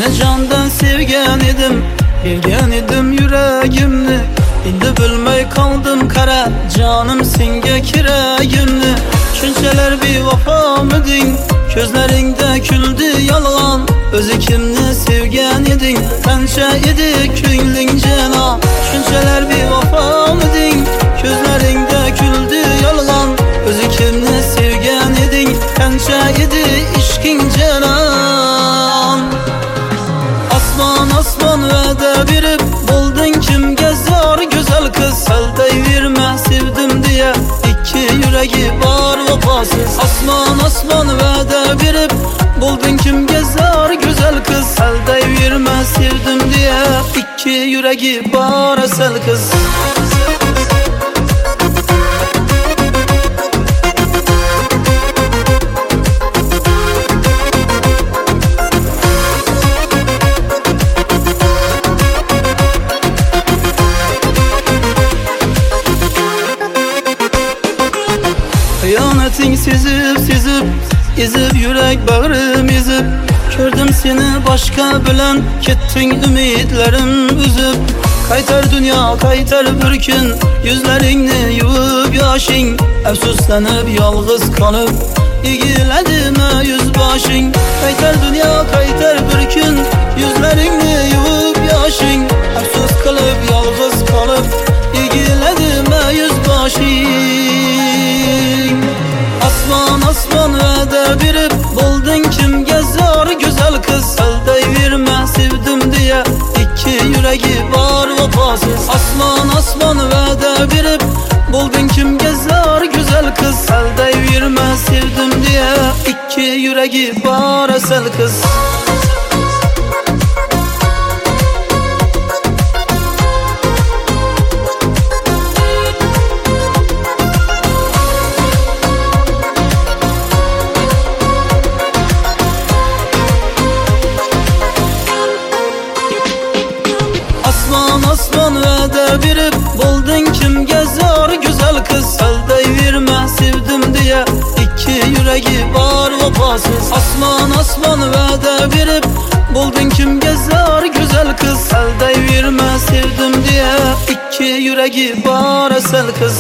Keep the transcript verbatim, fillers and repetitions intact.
Seni candan sevgen idim, bilgen idim yüreğimni. Endi bilmey kaldım kara, canım senge kiregimni. Şunçalar bir vafamidin, gözlerinde küldü yalgan. Özü kimni sevgen idin, kança idi köngling cana. Şunçalar bir vafamidin, gözlerinde küldü yalgan. Özü kimni sevgen idin, kança idi işkin canan. Asman asman vədə verib, buldun kimge zar güzel kız. Əlday vermə sevdim diye, iki yüreği var vefasız. Asman asman vədə verib, buldun kimge zar güzel kız. Əlday vermə sevdim diye, iki yüreği var asıl kız. Hıyanetin sizip sizip, izip yürek bağrım izip. Gördüm seni başka bilen, kettin ümitlerim üzüp. Kaytar dünya kaytar bir gün, yüzlerini yuvub yaşın. Efsuslanıp yalğız kalıp, igiledime yüzbaşın. Kaytar dünya kaytar bir gün, yüzlerini yuvub yaşın. Efsus kalıp yalğız kalıp, igiledime yüzbaşın. Asman asman vədə verib, buldun kimge zar güzel kız. Əlday vermə sevdim diye, iki yüreği var vefasız. Asman asman vədə verib, buldun kimge zar güzel kız. Əlday vermə sevdim diye, iki yüreği var asıl kız. Asman asman vədə verib, buldun kimge zar güzel kız. Əlday vermə sevdim diye, iki yüreği var vefasız. Asman asman vədə verib, buldun kimge zar güzel kız. Əlday vermə sevdim diye, iki yüreği var asıl kız.